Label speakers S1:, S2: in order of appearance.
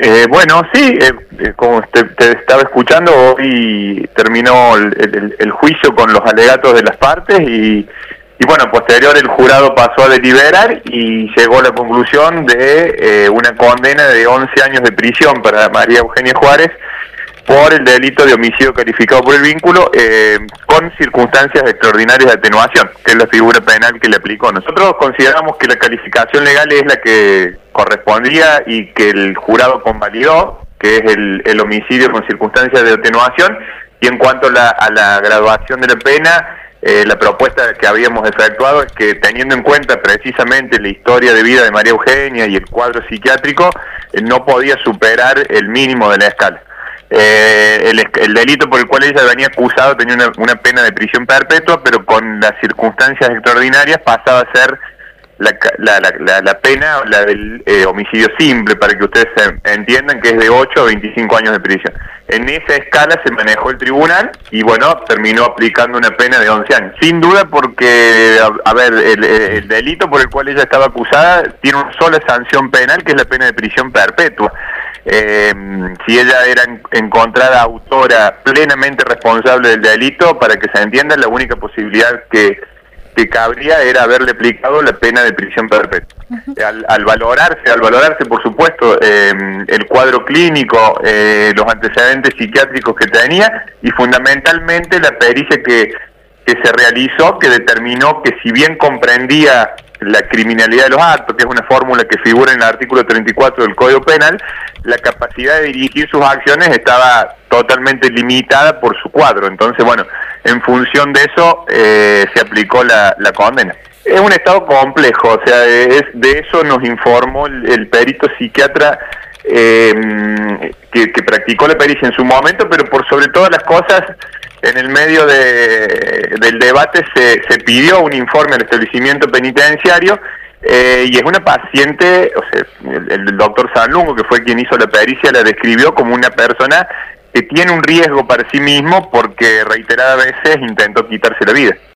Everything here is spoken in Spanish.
S1: Bueno, sí, como te estaba escuchando, hoy terminó el juicio con los alegatos de las partes y bueno, posterior el jurado pasó a deliberar y llegó a la conclusión de una condena de 11 años de prisión para María Eugenia Juárez por el delito de homicidio calificado por el vínculo con circunstancias extraordinarias de atenuación, que es la figura penal que le aplicó. Nosotros consideramos que la calificación legal es la que correspondía y que el jurado convalidó, que es el homicidio con circunstancias de atenuación, y en cuanto a la graduación de la pena, la propuesta que habíamos efectuado es que, teniendo en cuenta precisamente la historia de vida de María Eugenia y el cuadro psiquiátrico, no podía superar el mínimo de la escala. El delito por el cual ella venía acusada tenía una pena de prisión perpetua, pero con las circunstancias extraordinarias pasaba a ser la pena, la del homicidio simple, para que ustedes entiendan que es de 8 a 25 años de prisión. En esa escala se manejó el tribunal y bueno, terminó aplicando una pena de 11 años. Sin duda porque, el delito por el cual ella estaba acusada tiene una sola sanción penal, que es la pena de prisión perpetua. Si ella era encontrada autora plenamente responsable del delito, para que se entienda, la única posibilidad que cabría era haberle aplicado la pena de prisión perpetua. Al valorarse, por supuesto, el cuadro clínico, los antecedentes psiquiátricos que tenía y fundamentalmente la pericia que se realizó, que determinó que, si bien comprendía la criminalidad de los actos, que es una fórmula que figura en el artículo 34 del Código Penal, la capacidad de dirigir sus acciones estaba totalmente limitada por su cuadro. Entonces, bueno, en función de eso se aplicó la condena. Es un estado complejo, o sea, de eso nos informó el perito psiquiatra que practicó la pericia en su momento, pero por sobre todas las cosas, en el medio del debate se pidió un informe al establecimiento penitenciario y es una paciente, o sea, el doctor Sanlungo, que fue quien hizo la pericia, la describió como una persona que tiene un riesgo para sí mismo porque reiteradas veces intentó quitarse la vida.